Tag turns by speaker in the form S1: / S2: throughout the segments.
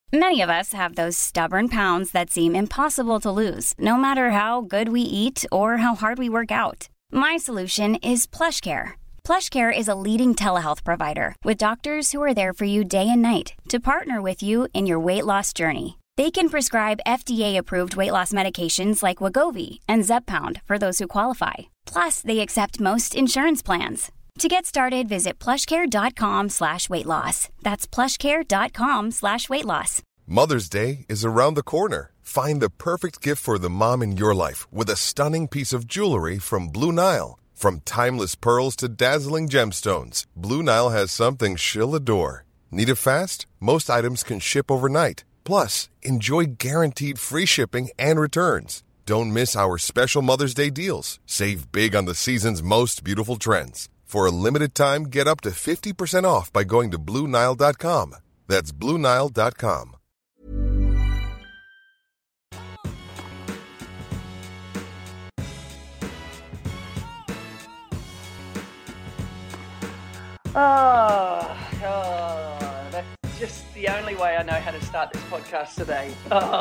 S1: Many of us have those stubborn pounds that seem impossible to lose, no matter how good we eat or how hard we work out. My solution is PlushCare. PlushCare is a leading telehealth provider with doctors who are there for you day and night to partner with you in your weight loss journey. They can prescribe FDA-approved weight loss medications like Wegovy and Zepbound for those who qualify. Plus, they accept most insurance plans. To get started, visit plushcare.com/weightloss. That's plushcare.com/weightloss.
S2: Mother's Day is around the corner. Find the perfect gift for the mom in your life with a stunning piece of jewelry from Blue Nile. From timeless pearls to dazzling gemstones, Blue Nile has something she'll adore. Need it fast? Most items can ship overnight. Plus, enjoy guaranteed free shipping and returns. Don't miss our special Mother's Day deals. Save big on the season's most beautiful trends. For a limited time, get up to 50% off by going to BlueNile.com. That's BlueNile.com.
S3: That's just the only way I know how to start this podcast today.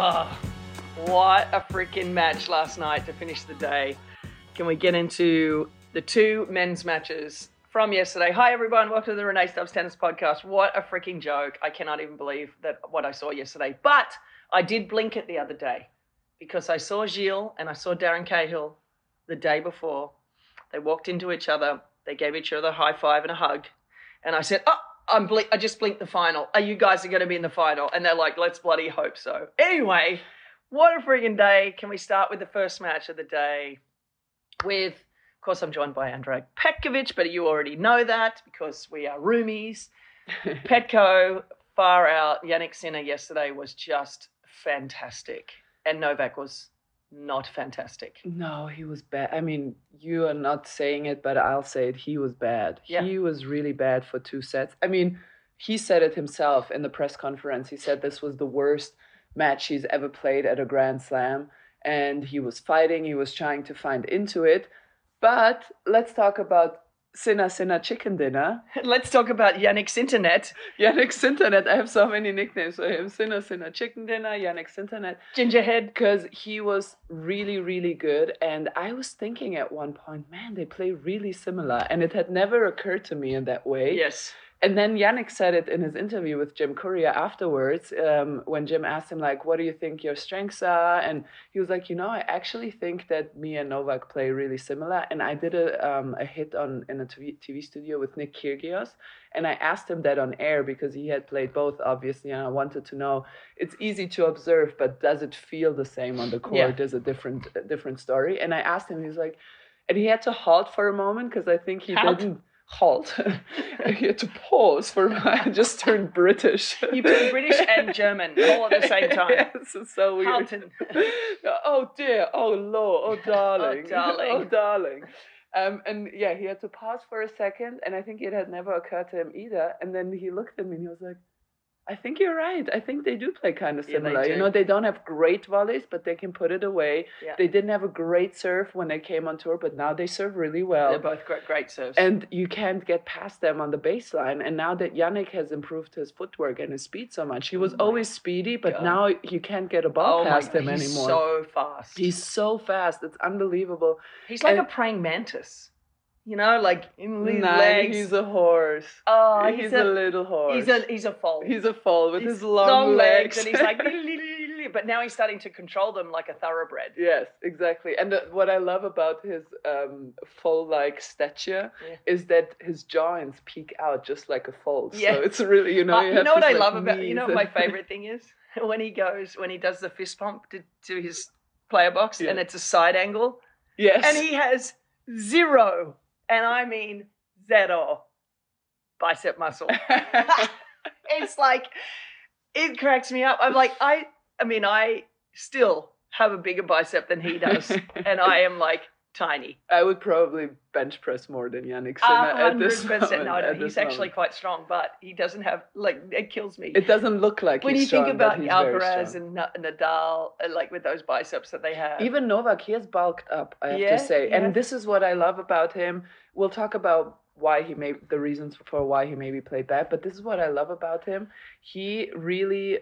S3: What a freaking match last night to finish the day. Can we get into the two men's matches from yesterday? Hi everyone, welcome to the Renee Stubbs Tennis Podcast. What a freaking joke. I cannot even believe that what I saw yesterday. But I did blink it the other day because I saw Gilles and I saw Darren Cahill the day before. They walked into each other. They gave each other a high five and a hug. And I said, I just blinked the final. You guys are going to be in the final. And they're like, let's bloody hope so. Anyway, what a freaking day. Can we start with the first match of the day with, of course, I'm joined by Andrej Petkovic, but you already know that because we are roomies. Petko, far out. Jannik Sinner yesterday was just fantastic. And Novak was not fantastic.
S4: No, he was bad. I mean, you are not saying it, but I'll say it. He was bad.
S3: Yeah.
S4: He was really bad for 2 sets. I mean, he said it himself in the press conference. He said this was the worst match he's ever played at a Grand Slam. And he was fighting. He was trying to find into it. But let's talk about Sinner Chicken Dinner.
S3: Let's talk about Jannik Sinternet.
S4: Jannik Sinternet. I have so many nicknames for him. Sinner Chicken Dinner, Jannik Sinternet.
S3: Gingerhead.
S4: Because he was really, really good. And I was thinking at one point, man, they play really similar. And it had never occurred to me in that way.
S3: Yes.
S4: And then Jannik said it in his interview with Jim Courier afterwards, when Jim asked him, like, what do you think your strengths are? And he was like, I actually think that me and Novak play really similar. And I did a hit in a TV studio with Nick Kyrgios. And I asked him that on air because he had played both, obviously. And I wanted to know, it's easy to observe, but does it feel the same on the court?
S3: Yeah.
S4: There's a different story. And I asked him, he's like, and he had to halt for a moment because I think he didn't. Halt. He had to pause for I just turned British.
S3: You turned British and German all at the same time.
S4: Yes, it's so weird.
S3: Halton.
S4: Oh dear, oh Lord, oh darling.
S3: Oh darling.
S4: Oh darling. And yeah, he had to pause for a second, and I think it had never occurred to him either. And then he looked at me and he was like, I think you're right. I think they do play kind of similar.
S3: Yeah, they do.
S4: They don't have great volleys, but they can put it away.
S3: Yeah.
S4: They didn't have a great serve when they came on tour, but now they serve really well.
S3: They're both great serves.
S4: And you can't get past them on the baseline. And now that Jannik has improved his footwork and his speed so much, he was always speedy, but now you can't get a ball past him
S3: he's
S4: anymore.
S3: So fast.
S4: He's so fast. It's unbelievable.
S3: He's like a praying mantis. Like in his legs.
S4: He's a horse.
S3: Oh,
S4: he's a little horse.
S3: He's a foal.
S4: He's a foal with his long legs.
S3: And he's like, but now he's starting to control them like a thoroughbred.
S4: Yes, exactly. And what I love about his foal-like stature is that his joints peek out just like a foal.
S3: Yeah.
S4: So it's really, you know
S3: what I love about, what my favorite thing is? When he does the fist pump to his player box and it's a side angle.
S4: Yes.
S3: And he has zero, and I mean zero, bicep muscle. It's like, it cracks me up. I'm like, I still have a bigger bicep than he does, and I am like tiny.
S4: I would probably bench press more than Jannik Sinner at this moment.
S3: 100%. No, he's actually quite strong, but he doesn't have, it kills me.
S4: It doesn't look like
S3: when
S4: he's strong.
S3: When you think about
S4: Alcaraz
S3: and Nadal, with those biceps that they have.
S4: Even Novak, he has bulked up, I have to say. And this is what I love about him. We'll talk about the reasons for why he maybe played bad. But this is what I love about him. He really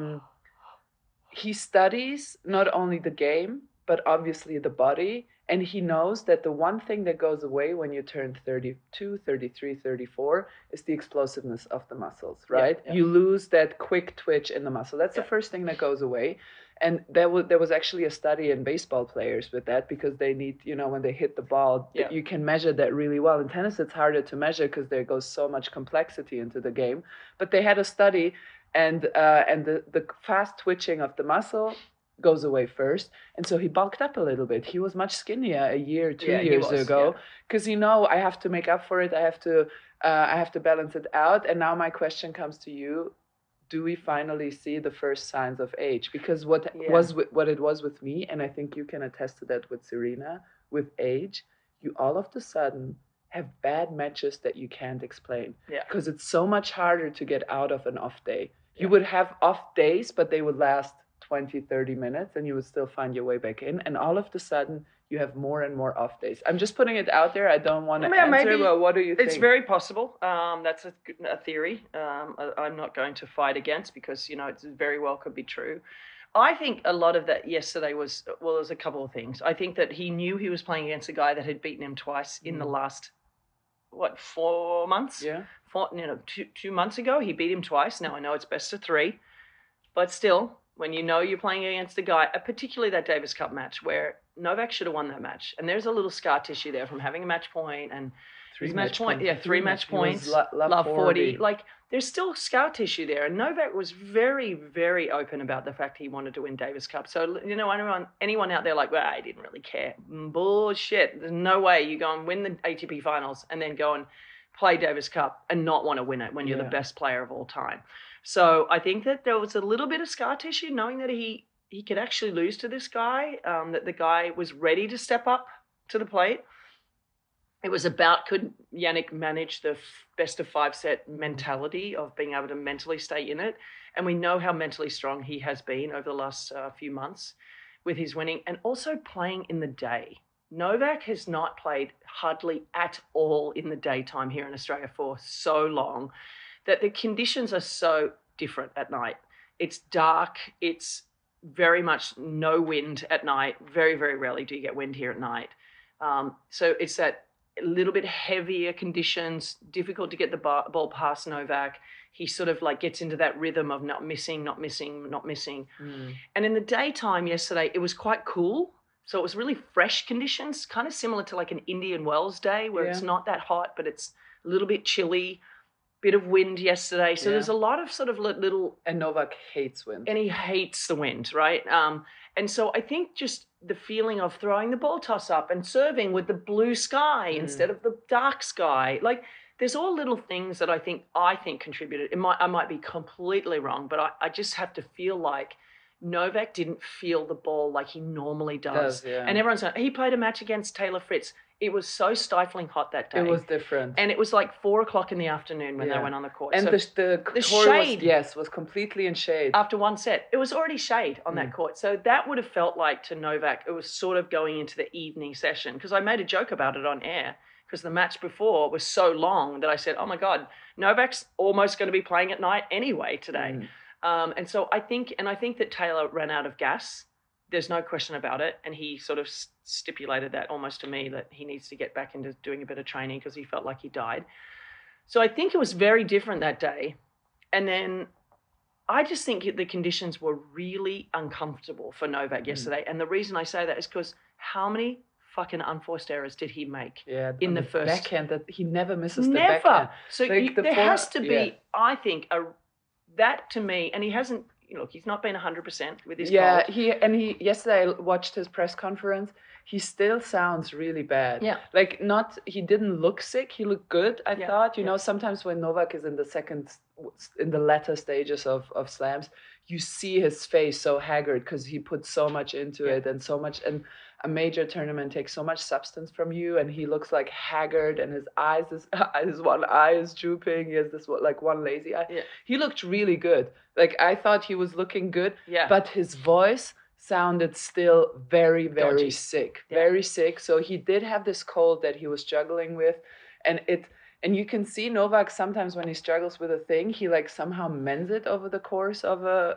S4: he studies not only the game, but obviously the body. And he knows that the one thing that goes away when you turn 32, 33, 34 is the explosiveness of the muscles, right?
S3: Yeah.
S4: You lose that quick twitch in the muscle. That's the first thing that goes away. And there was actually a study in baseball players with that, because they need, when they hit the ball, you can measure that really well. In tennis, it's harder to measure because there goes so much complexity into the game. But they had a study, and the fast twitching of the muscle goes away first, and so he bulked up a little bit. He was much skinnier a year, 2 years ago, because I have to make up for it. I have to balance it out. And now my question comes to you: do we finally see the first signs of age? Because what it was with me, and I think you can attest to that with Serena, with age, you all of a sudden have bad matches that you can't explain.
S3: Yeah.
S4: Because it's so much harder to get out of an off day. You would have off days, but they would last 20, 30 minutes, and you would still find your way back in. And all of a sudden, you have more and more off days. I'm just putting it out there. I don't want to answer, but what do you think?
S3: It's very possible. That's a theory. I'm not going to fight against, because, it very well could be true. I think a lot of that yesterday was, there's a couple of things. I think that he knew he was playing against a guy that had beaten him twice in the last, 4 months?
S4: Yeah.
S3: 2 months ago, he beat him twice. Now, I know it's best of 3, but still, when you're playing against a guy, particularly that Davis Cup match where Novak should have won that match, and there's a little scar tissue there from having a match point and
S4: 3 match points.
S3: Yeah, 3 match points, love 40. Like, there's still scar tissue there, and Novak was very, very open about the fact he wanted to win Davis Cup. So, anyone out there like, well, I didn't really care. Bullshit. There's no way you go and win the ATP finals and then go and play Davis Cup and not want to win it when you're the best player of all time. So I think that there was a little bit of scar tissue, knowing that he could actually lose to this guy, that the guy was ready to step up to the plate. It was about, could Jannik manage the best of 5 set mentality of being able to mentally stay in it? And we know how mentally strong he has been over the last few months with his winning, and also playing in the day. Novak has not played hardly at all in the daytime here in Australia for so long, that the conditions are so different at night. It's dark. It's very much no wind at night. Very, very rarely do you get wind here at night. So it's that a little bit heavier conditions, difficult to get the ball past Novak. He sort of gets into that rhythm of not missing. And in the daytime yesterday, it was quite cool. So it was really fresh conditions, kind of similar to an Indian Wells day where it's not that hot, but it's a little bit chilly. Bit of wind yesterday. So there's a lot of sort of little...
S4: And Novak hates wind.
S3: And he hates the wind, right? And so I think just the feeling of throwing the ball toss up and serving with the blue sky instead of the dark sky. There's all little things that I think contributed. I might be completely wrong, but I just have to feel like Novak didn't feel the ball like he normally does. And everyone's saying, he played a match against Taylor Fritz. It was so stifling hot that day.
S4: It was different.
S3: And it was 4:00 in the afternoon when they went on the court.
S4: And
S3: so
S4: the
S3: shade
S4: was completely in shade.
S3: After one set. It was already shade on that court. So that would have felt like to Novak, it was sort of going into the evening session. Because I made a joke about it on air. Because the match before was so long that I said, oh my God, Novak's almost going to be playing at night anyway today. And so I think that Taylor ran out of gas. There's no question about it. And he sort of stipulated that almost to me, that he needs to get back into doing a bit of training because he felt like he died. So I think it was very different that day. And then I just think the conditions were really uncomfortable for Novak yesterday. And the reason I say that is because how many fucking unforced errors did he make in the first
S4: backhand? That he never misses the backhand.
S3: So there has to be, I think, that to me, and he hasn't. Look, he's not been 100% with his cold.
S4: Yesterday I watched his press conference. He still sounds really bad.
S3: Yeah.
S4: He didn't look sick. He looked good, I thought. You know, sometimes when Novak is in the latter stages of slams, you see his face so haggard because he put so much into it and so much. And a major tournament takes so much substance from you, and he looks haggard, and his one eye is drooping. He has this one lazy eye. Yeah. He looked really good. I thought he was looking good, but his voice sounded still very, very sick, very sick. So he did have this cold that he was struggling with, and And you can see Novak sometimes when he struggles with a thing, he like somehow mends it over the course of a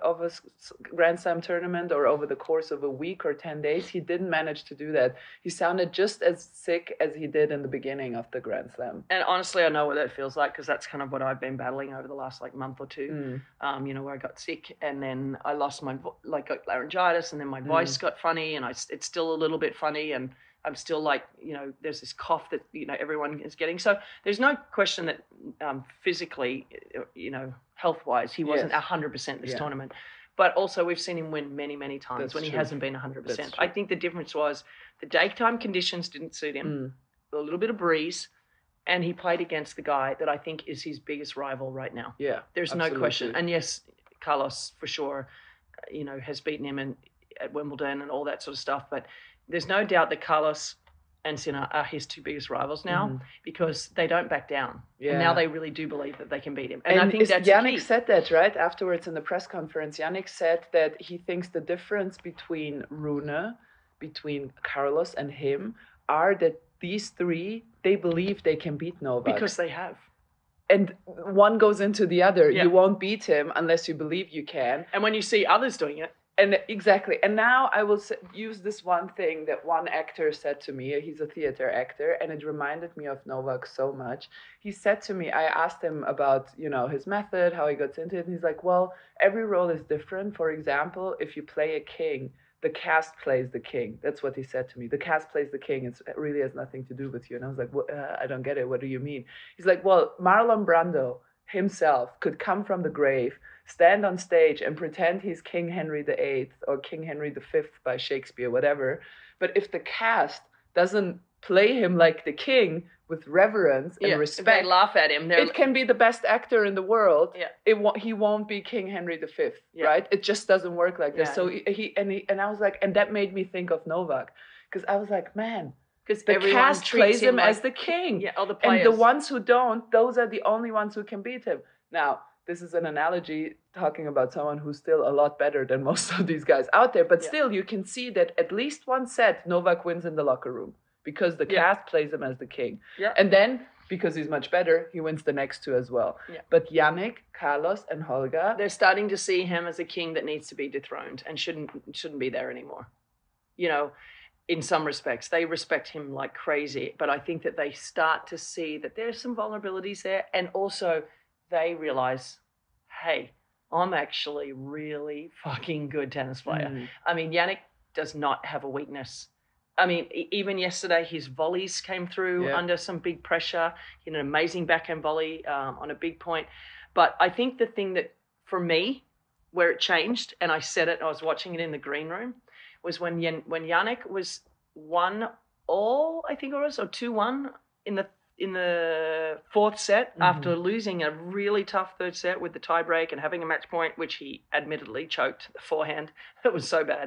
S4: Grand Slam tournament or over the course of a week or 10 days. He didn't manage to do that. He sounded just as sick as he did in the beginning of the Grand Slam.
S3: And honestly, I know what that feels like because that's kind of what I've been battling over the last like month or two. Where I got sick and then I lost got laryngitis and then my voice got funny and it's still a little bit funny and I'm still like, there's this cough that, everyone is getting. So there's no question that physically, health-wise, he wasn't 100% this tournament. But also we've seen him win many, many times
S4: That's
S3: when
S4: true.
S3: he hasn't been 100%. I think the difference was the daytime conditions didn't suit him, a little bit of breeze, and he played against the guy that I think is his biggest rival right now.
S4: Yeah,
S3: there's
S4: absolutely.
S3: no question. And yes, Carlos for sure, has beaten him at Wimbledon and all that sort of stuff. But there's no doubt that Carlos and Sinner are his two biggest rivals now because they don't back down. Yeah. And now they really do believe that they can beat him. And I think that's
S4: Jannik said that, right? Afterwards in the press conference, Jannik said that he thinks the difference between Rune, between Carlos and him, are that these three, they believe they can beat Novak.
S3: Because they have.
S4: And one goes into the other. Yeah. You won't beat him unless you believe you can.
S3: And when you see others doing it.
S4: And exactly. And now I will use this one thing that one actor said to me. He's a theater actor, and it reminded me of Novak so much. He said to me, I asked him about, his method, how he got into it. And he's like, well, every role is different. For example, if you play a king, the cast plays the king. That's what he said to me. The cast plays the king. It really has nothing to do with you. And I was like, I don't get it. What do you mean? He's like, well, Marlon Brando himself could come from the grave, stand on stage and pretend he's King Henry VIII or King Henry V by Shakespeare, whatever. But if the cast doesn't play him like the king with reverence and respect,
S3: if they laugh at him.
S4: It can be the best actor in the world. Yeah. He won't be King Henry V, right? It just doesn't work like this. So I was like, and that made me think of Novak because I was like, man. Because the cast plays him as the king.
S3: Yeah, all the players.
S4: And the ones who don't, those are the only ones who can beat him. Now, this is an analogy talking about someone who's still a lot better than most of these guys out there. But still, you can see that at least one set, Novak wins in the locker room because the cast plays him as the king. Yeah. And then, because he's much better, he wins the next two as well. Yeah. But Jannik, Carlos, and Holger...
S3: They're starting to see him as a king that needs to be dethroned and shouldn't be there anymore. In some respects, they respect him like crazy. But I think that they start to see that there's some vulnerabilities there. And also... they realize, hey, I'm actually really fucking good tennis player. I mean, Jannik does not have a weakness. I mean, even yesterday, his volleys came through under some big pressure. He had an amazing backhand volley on a big point. But I think the thing that, for me, where it changed, and I said it, I was watching it in the green room, was when Jannik was 1-all, I think it was, or 2-1 in the fourth set after losing a really tough third set with the tiebreak and having a match point, which he admittedly choked the forehand. It was so bad.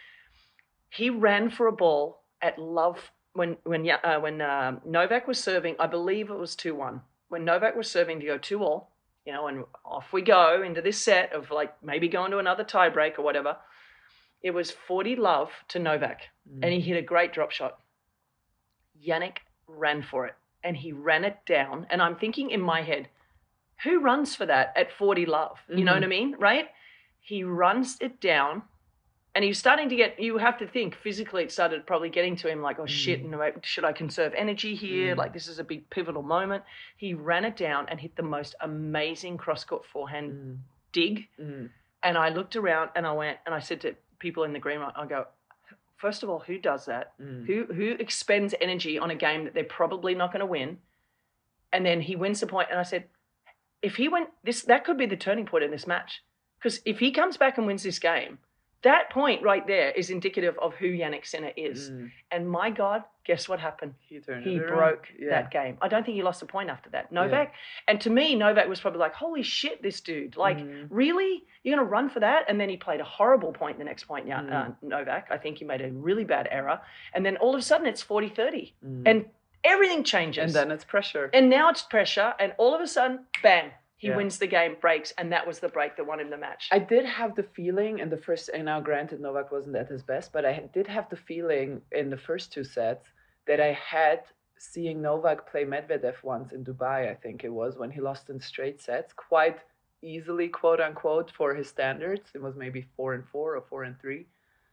S3: He ran for a ball at love when Novak was serving. I believe it was 2-1. When Novak was serving to go 2-all, and off we go into this set of like maybe going to another tiebreak or whatever. It was 40 love to Novak, and he hit a great drop shot. Jannik ran for it. And he ran it down. And I'm thinking in my head, who runs for that at 40 love? You know what I mean? Right? He runs it down. And he's starting to you have to think physically it started probably getting to him like, oh shit, should I conserve energy here? Like this is a big pivotal moment. He ran it down and hit the most amazing cross-court forehand dig. And I looked around and I said to people in the green room, I go, first of all, who does that? Who expends energy on a game that they're probably not going to win? And then he wins the point. And I said, if he went that could be the turning point in this match. Because if he comes back and wins this game, that point right there is indicative of who Jannik Sinner is. And my God, guess what happened? He broke that game. I don't think he lost a point after that. Novak. And to me, Novak was probably like, holy shit, this dude. Like, really? You're going to run for that? And then he played a horrible point the next point, Novak. I think he made a really bad error. And then all of a sudden it's 40-30. And everything changes.
S4: And then it's pressure.
S3: And now it's pressure. And all of a sudden, bang. He wins the game, breaks, and that was the break that won him the match.
S4: I did have the feeling in the first, and now granted Novak wasn't at his best, but I did have the feeling in the first two sets that I had seeing Novak play Medvedev once in Dubai, I think it was, when he lost in straight sets, quite easily, quote unquote, for his standards. It was maybe 4-4 or 4-3.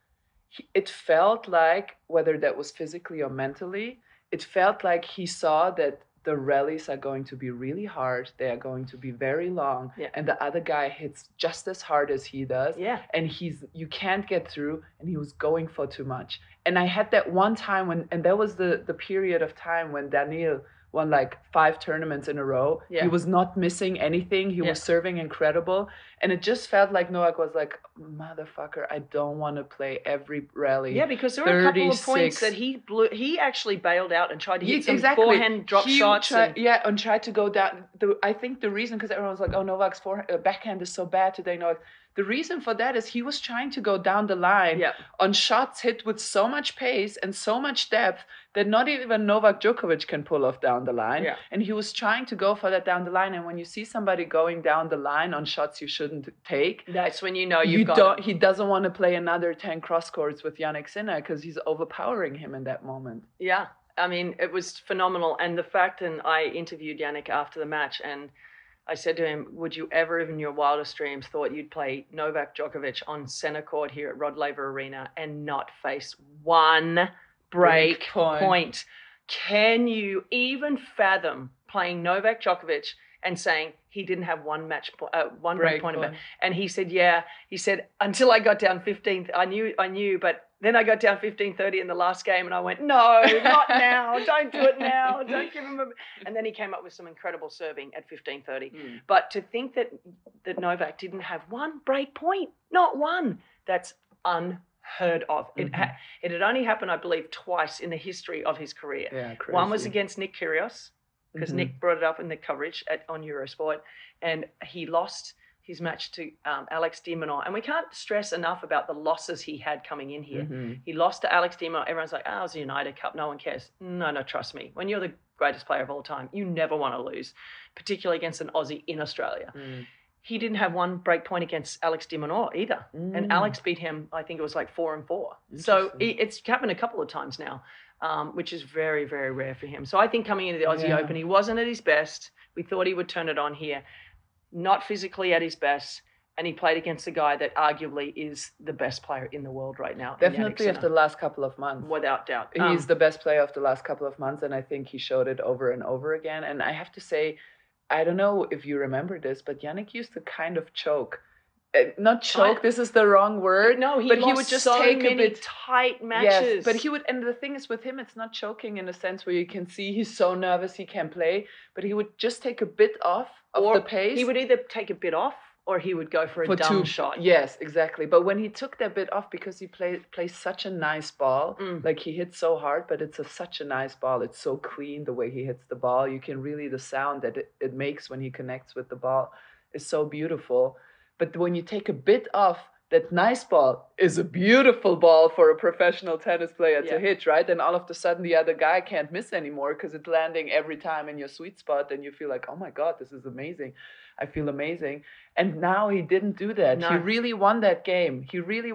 S4: It felt like, whether that was physically or mentally, it felt like he saw that the rallies are going to be really hard. They are going to be very long.
S3: Yeah.
S4: And the other guy hits just as hard as he does.
S3: Yeah.
S4: And you can't get through, and he was going for too much. And I had that one time and that was the period of time when Daniil won like 5 tournaments in a row.
S3: Yeah.
S4: He was not missing anything. He was serving incredible. And it just felt like Novak was like, motherfucker, I don't want to play every rally.
S3: Yeah, because there were a couple of
S4: 36.
S3: points that he blew. He actually bailed out and tried to hit some
S4: exactly.
S3: forehand drop shots.
S4: And tried to go down. I think the reason, because everyone was like, oh, Novak's backhand is so bad today. Novak. The reason for that is he was trying to go down the line on shots hit with so much pace and so much depth that not even Novak Djokovic can pull off down the line.
S3: Yeah.
S4: And he was trying to go for that down the line. And when you see somebody going down the line on shots you shouldn't take,
S3: that's when you know you've got him.
S4: He doesn't want to play another 10 cross courts with Jannik Sinner because he's overpowering him in that moment.
S3: Yeah. I mean, it was phenomenal. And the fact, and I interviewed Jannik after the match, and I said to him, would you ever, even in your wildest dreams, thought you'd play Novak Djokovic on center court here at Rod Laver Arena and not face one break point? Can you even fathom playing Novak Djokovic and saying he didn't have one break point? And he said, yeah. He said, until I got down 15th, I knew, but then I got down 15-30 in the last game, and I went, no, not now. Don't do it now. Don't give him a... And then he came up with some incredible serving at 15-30. But to think that Novak didn't have one break point, not one, that's unheard of. It had only happened, I believe, twice in the history of his career.
S4: Yeah, crazy.
S3: One was against Nick Kyrgios, because Nick brought it up in the coverage on Eurosport, and he lost his match to Alex de Minaur. And we can't stress enough about the losses he had coming in here. He lost to Alex de Minaur. Everyone's like, oh, it was a United Cup. No one cares. No, trust me. When you're the greatest player of all time, you never want to lose, particularly against an Aussie in Australia. He didn't have one break point against Alex de Minaur either. And Alex beat him, I think it was like 4-4. So it's happened a couple of times now, which is very, very rare for him. So I think coming into the Aussie Open, he wasn't at his best. We thought he would turn it on here. Not physically at his best, and he played against a guy that arguably is the best player in the world right now.
S4: Definitely of the last couple of months.
S3: Without doubt.
S4: He's the best player of the last couple of months, and I think he showed it over and over again. And I have to say, I don't know if you remember this, but Jannik used to kind of choke. Not choke, this is the wrong word.
S3: No, he would just take a bit tight matches.
S4: Yes, but he would, and the thing is with him, it's not choking in a sense where you can see he's so nervous he can't play, but he would just take a bit off of the pace.
S3: He would either take a bit off or he would go for a dumb shot.
S4: Yes, exactly. But when he took that bit off, because he plays such a nice ball, like he hits so hard, but it's such a nice ball. It's so clean the way he hits the ball. You can really, the sound that it makes when he connects with the ball is so beautiful. But when you take a bit off, that nice ball is a beautiful ball for a professional tennis player to hit, right? And all of a sudden the other guy can't miss anymore because it's landing every time in your sweet spot, and you feel like, oh my God, this is amazing. I feel amazing. And now he didn't do that. No. He really won that game.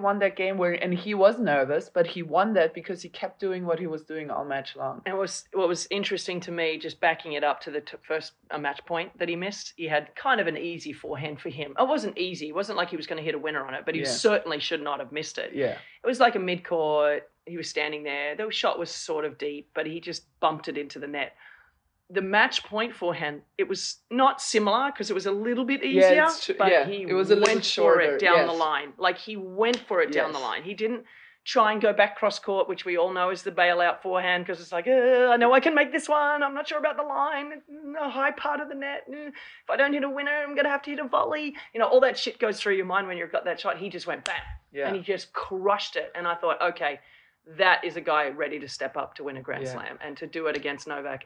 S4: And he was nervous, but he won that because he kept doing what he was doing all match long.
S3: And what was interesting to me, just backing it up to the first match point that he missed, he had kind of an easy forehand for him. It wasn't easy. It wasn't like he was going to hit a winner on it, but he certainly should not have missed it.
S4: Yeah.
S3: It was like a mid-court. He was standing there. The shot was sort of deep, but he just bumped it into the net. The match point forehand, it was not similar because it was a little bit easier, but he went for it down the line. Like he went for it down the line. He didn't try and go back cross court, which we all know is the bailout forehand, because it's like, I know I can make this one. I'm not sure about the line. A high part of the net. If I don't hit a winner, I'm going to have to hit a volley. You know, all that shit goes through your mind when you've got that shot. He just went bam. And he just crushed it. And I thought, okay, that is a guy ready to step up to win a Grand Slam, and to do it against Novak.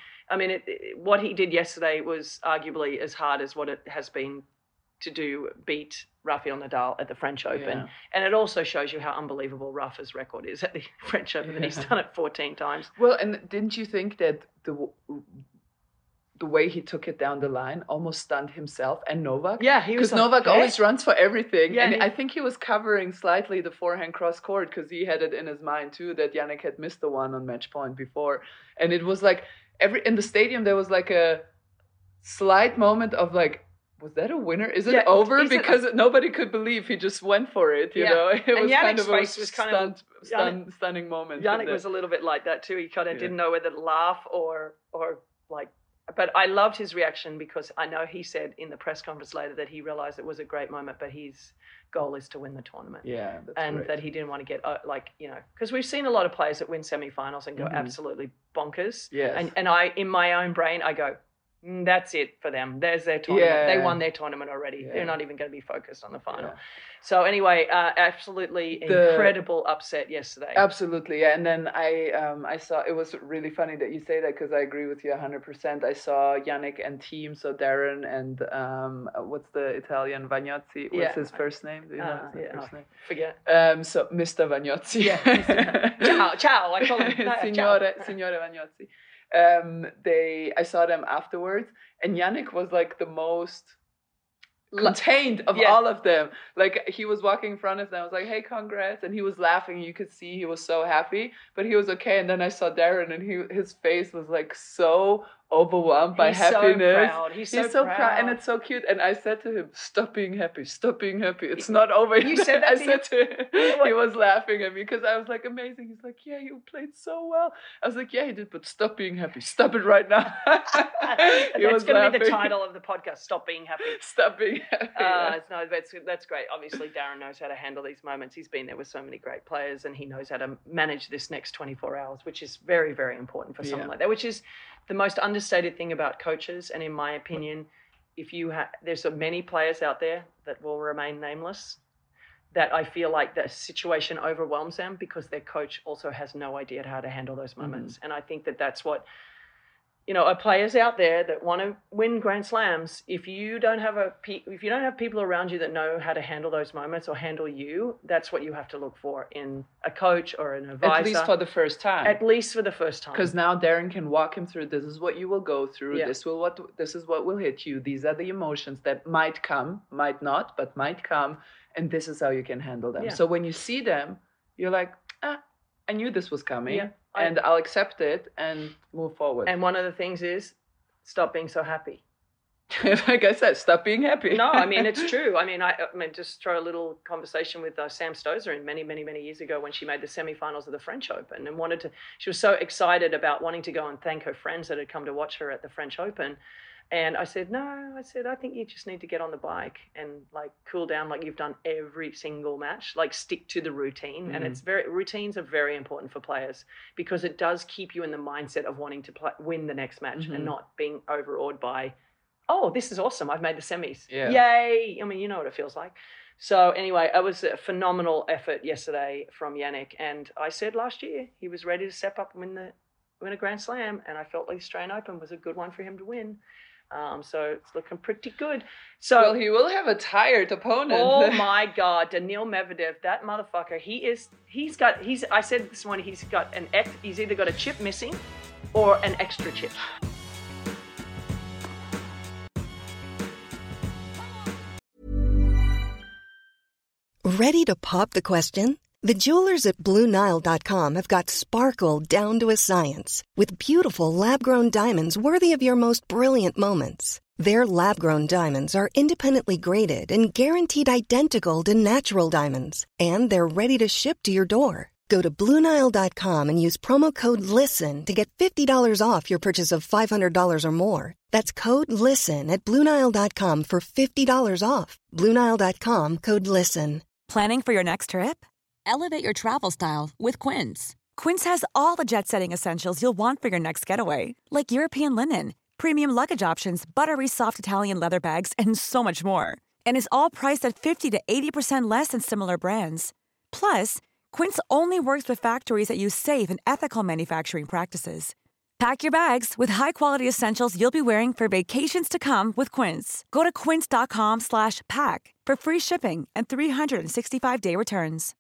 S3: What he did yesterday was arguably as hard as what it has been to beat Rafael Nadal at the French Open. Yeah. And it also shows you how unbelievable Rafa's record is at the French Open, that he's done it 14 times.
S4: Well, and didn't you think that the way he took it down the line almost stunned himself and Novak.
S3: Yeah, he was
S4: because Novak always runs for everything.
S3: Yeah,
S4: and I think he was covering slightly the forehand cross court because he had it in his mind too that Jannik had missed the one on match point before. And it was like in the stadium there was like a slight moment of like, was that a winner? Is it over? Because nobody could believe he just went for it, you know? It was kind of a stunning moment.
S3: Jannik was a little bit like that too. He kind of didn't know whether to laugh or like, but I loved his reaction because I know he said in the press conference later that he realized it was a great moment, but his goal is to win the tournament.
S4: Yeah,
S3: and
S4: great.
S3: That he didn't want to get because we've seen a lot of players that win semifinals and go absolutely bonkers.
S4: Yes.
S3: And I, in my own brain, I go, that's it for them. There's their tournament. Yeah. They won their tournament already. Yeah. They're not even going to be focused on the final. Yeah. So anyway, absolutely incredible upset yesterday.
S4: Absolutely, yeah. And then I saw, it was really funny that you say that because I agree with you 100%. I saw Jannik and team, so Darren and what's the Italian, Vagnozzi? What's his first name? Do you know his first name?
S3: Forget.
S4: So Mr. Vagnozzi.
S3: Yeah, ciao. I call him
S4: Signore Vagnozzi. I saw them afterwards, and Jannik was like the most contained of all of them. Like he was walking in front of them, I was like, hey, congrats, and he was laughing. You could see he was so happy, but he was okay. And then I saw Darren, and his face was like so overwhelmed by happiness.
S3: He's so proud,
S4: and it's so cute. And I said to him, stop being happy, it's not over.
S3: You said that
S4: I said to him, he was laughing at me because I was like, amazing. He's like, yeah, you played so well. I was like, yeah, he did, but stop being happy, stop it right now.
S3: That's going to be the title of the podcast, Stop Being Happy.
S4: Stop being happy.
S3: No, that's great. Obviously Darren knows how to handle these moments. He's been there with so many great players, and he knows how to manage this next 24 hours, which is very, very important for someone like that, which is the most understated thing about coaches. And in my opinion, there's so many players out there that will remain nameless that I feel like the situation overwhelms them because their coach also has no idea how to handle those moments. And I think that's what, are players out there that want to win Grand Slams. If you don't have people around you that know how to handle those moments or handle you, that's what you have to look for in a coach or an advisor.
S4: At least for the first time.
S3: At least for the first time.
S4: Because now Darren can walk him through. This is what you will go through.
S3: Yeah.
S4: This is what will hit you. These are the emotions that might come, might not, but might come, and this is how you can handle them. Yeah. So when you see them, you're like, I knew this was coming. Yeah. And I'll accept it and move forward.
S3: And one of the things is stop being so happy.
S4: Like I said, stop being happy.
S3: No, I mean, it's true. I mean, just throw a little conversation with Sam Stosur in many, many, many years ago when she made the semifinals of the French Open and she was so excited about wanting to go and thank her friends that had come to watch her at the French Open. And I said, I think you just need to get on the bike and like cool down like you've done every single match, like stick to the routine. Mm-hmm. And routines are very important for players because it does keep you in the mindset of wanting to win the next match and not being overawed by, oh, this is awesome, I've made the semis. Yeah. Yay. I mean, you know what it feels like. So anyway, it was a phenomenal effort yesterday from Jannik. And I said last year he was ready to step up and win a Grand Slam. And I felt like the Australian Open was a good one for him to win. So it's looking pretty good. So
S4: well, he will have a tired opponent.
S3: Oh my God, Daniil Medvedev, that motherfucker. I said this morning he's either got a chip missing or an extra chip.
S5: Ready to pop the question? The jewelers at BlueNile.com have got sparkle down to a science with beautiful lab-grown diamonds worthy of your most brilliant moments. Their lab-grown diamonds are independently graded and guaranteed identical to natural diamonds, and they're ready to ship to your door. Go to BlueNile.com and use promo code LISTEN to get $50 off your purchase of $500 or more. That's code LISTEN at BlueNile.com for $50 off. BlueNile.com, code LISTEN.
S6: Planning for your next trip? Elevate your travel style with Quince. Quince has all the jet-setting essentials you'll want for your next getaway, like European linen, premium luggage options, buttery soft Italian leather bags, and so much more. And is all priced at 50 to 80% less than similar brands. Plus, Quince only works with factories that use safe and ethical manufacturing practices. Pack your bags with high-quality essentials you'll be wearing for vacations to come with Quince. Go to quince.com/pack for free shipping and 365-day returns.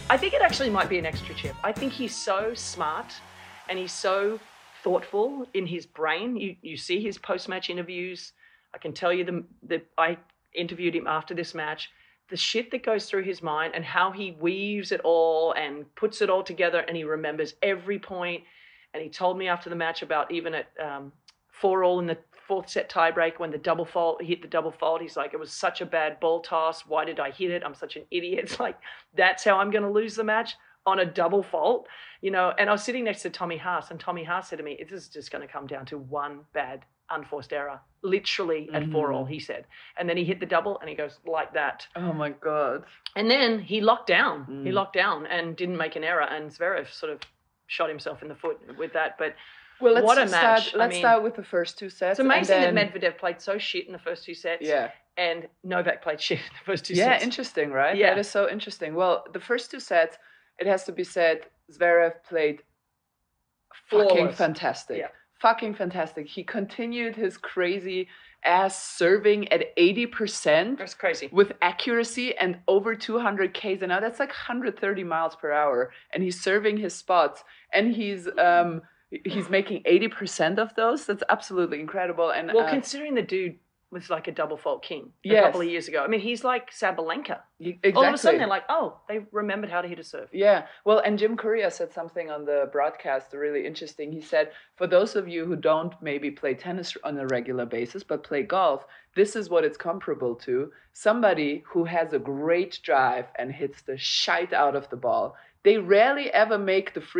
S3: I think it actually might be an extra chip. I think he's so smart and he's so thoughtful in his brain. You see his post-match interviews. I can tell you I interviewed him after this match. The shit that goes through his mind and how he weaves it all and puts it all together, and he remembers every point. And he told me after the match about even at 4-4 in the fourth set tiebreak when he hit the double fault. He's like, it was such a bad ball toss. Why did I hit it? I'm such an idiot. It's like, that's how I'm going to lose the match, on a double fault, And I was sitting next to Tommy Haas, and Tommy Haas said to me, this is just going to come down to one bad unforced error, literally at 4-4, he said. And then he hit the double and he goes like that.
S4: Oh my God.
S3: And then he locked down. He locked down and didn't make an error, and Zverev sort of shot himself in the foot with that. But what a match.
S4: Let's start with the first two sets.
S3: It's amazing that Medvedev played so shit in the first two sets.
S4: Yeah.
S3: And Novak played shit in the first two sets.
S4: Yeah, interesting, right?
S3: Yeah.
S4: That is so interesting. Well, the first two sets, it has to be said, Zverev played fucking fantastic.
S3: Yeah.
S4: Fucking fantastic. He continued his crazy ass serving at 80%.
S3: That's crazy.
S4: With accuracy and over 200 Ks an hour. That's like 130 miles per hour. And he's serving his spots. And he's making 80% of those. That's absolutely incredible. And
S3: well, considering the dude was like a double fault king a
S4: Yes.
S3: couple of years ago. I mean, he's like Sabalenka.
S4: Exactly.
S3: All of a sudden, they're like, oh, they remembered how to hit a serve.
S4: Yeah. Well, and Jim Courier said something on the broadcast really interesting. He said, for those of you who don't maybe play tennis on a regular basis, but play golf, this is what it's comparable to. Somebody who has a great drive and hits the shite out of the ball. They rarely ever make the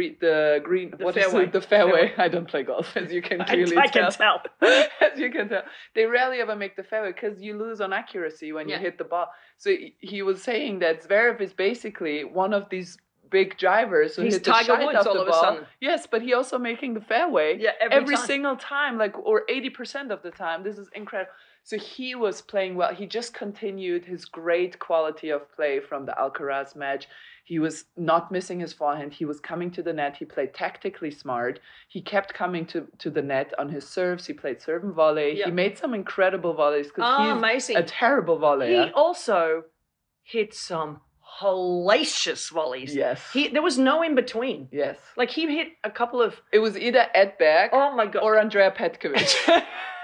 S4: fairway. I don't play golf, as you can clearly
S3: I can tell.
S4: As you can tell. They rarely ever make the fairway because you lose on accuracy when you hit the ball. So he was saying that Zverev is basically one of these big drivers who hit the shite
S3: Woods
S4: off
S3: all
S4: the
S3: of a
S4: ball.
S3: sudden.
S4: Yes, but he also making the fairway every single time, or 80% of the time. This is incredible. So he was playing well. He just continued his great quality of play from the Alcaraz match. He was not missing his forehand. He was coming to the net. He played tactically smart. He kept coming to the net on his serves. He played serve and volley.
S3: Yep.
S4: He made some incredible volleys because he's
S3: amazing.
S4: a terrible volleyer.
S3: He also hit some hellacious volleys.
S4: Yes.
S3: There was no in between.
S4: Yes.
S3: Like he hit a couple of...
S4: It was either Ed Berg
S3: Oh my God.
S4: or Andrea Petkovic.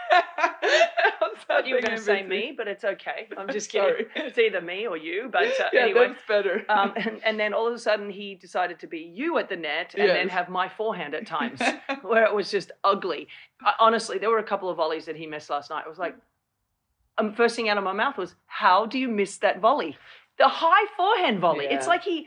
S3: You were going to say me, but it's okay. I'm just kidding. It's either me or you, but anyway.
S4: That's better.
S3: And then all of a sudden he decided to be you at the net and then have my forehand at times where it was just ugly. Honestly, there were a couple of volleys that he missed last night. It was like, first thing out of my mouth was, how do you miss that volley? The high forehand volley.
S4: Yeah.
S3: It's like he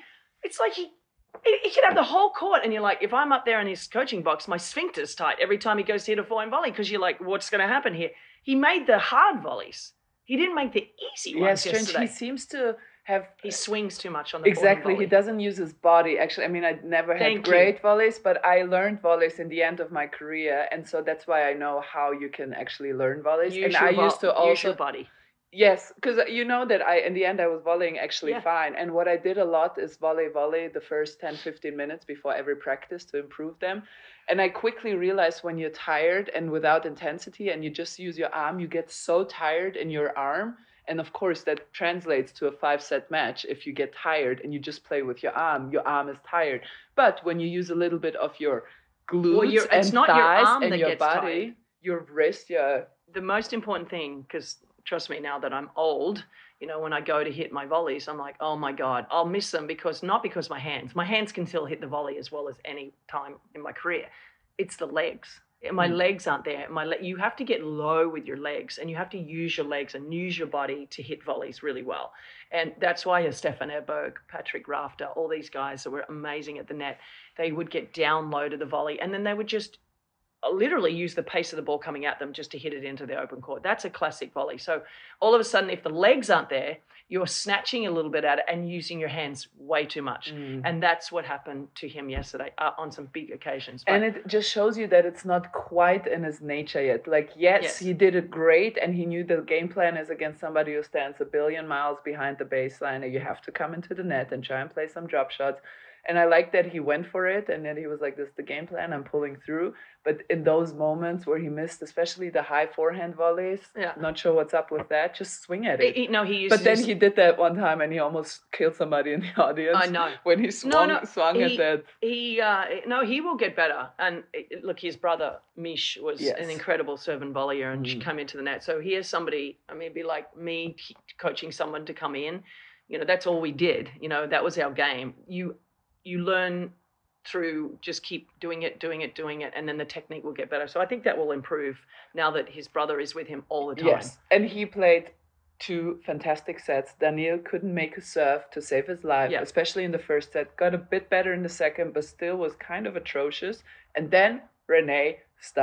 S3: could have the whole court, and you're like, if I'm up there in his coaching box, my sphincter's tight every time he goes to hit a forehand volley because you're like, what's going to happen here? He made the hard volleys. He didn't make the easy ones yesterday.
S4: He seems to have...
S3: He swings too much on the
S4: Exactly.
S3: forehand volley.
S4: He doesn't use his body. Actually, I mean, I never had great volleys, but I learned volleys in the end of my career, and so that's why I know how you can actually learn volleys.
S3: Use your body.
S4: Yes, because you know that in the end I was volleying actually fine. And what I did a lot is volley the first 10, 15 minutes before every practice to improve them. And I quickly realized when you're tired and without intensity and you just use your arm, you get so tired in your arm. And of course that translates to a 5-set match. If you get tired and you just play with your arm is tired. But when you use a little bit of your glutes and
S3: it's not
S4: thighs
S3: your arm
S4: and
S3: that
S4: your
S3: gets
S4: body,
S3: tired.
S4: Your wrist,
S3: The most important thing, because trust me, now that I'm old, when I go to hit my volleys, I'm like, oh my God, I'll miss them not because my hands can still hit the volley as well as any time in my career. It's the legs. My legs aren't there. You have to get low with your legs, and you have to use your legs and use your body to hit volleys really well. And that's why Stefan Edberg, Patrick Rafter, all these guys that were amazing at the net, they would get down low to the volley, and then they would just literally use the pace of the ball coming at them just to hit it into the open court. That's a classic volley. So all of a sudden, if the legs aren't there, you're snatching a little bit at it and using your hands way too much. And that's what happened to him yesterday on some big occasions.
S4: And it just shows you that it's not quite in his nature yet. Like, yes, he did it great, and he knew the game plan is against somebody who stands a billion miles behind the baseline, and you have to come into the net and try and play some drop shots. And I like that he went for it, and then he was like, this is the game plan, I'm pulling through. But in those moments where he missed, especially the high forehand volleys, not sure what's up with that, just swing at it.
S3: He uses
S4: but then he did that one time, and he almost killed somebody in the audience.
S3: I know.
S4: When he swung at that.
S3: He will get better. And look, his brother, Mish, was an incredible serve and volleyer, and she came into the net. So here's somebody, I mean, it'd be like me coaching someone to come in. You know, that's all we did. You know, that was our game. You learn through just keep doing it, and then the technique will get better. So I think that will improve now that his brother is with him all the time.
S4: Yes, and he played 2 fantastic sets. Daniil couldn't make a serve to save his life, especially in the first set. Got a bit better in the second, but still was kind of atrocious. And then Rene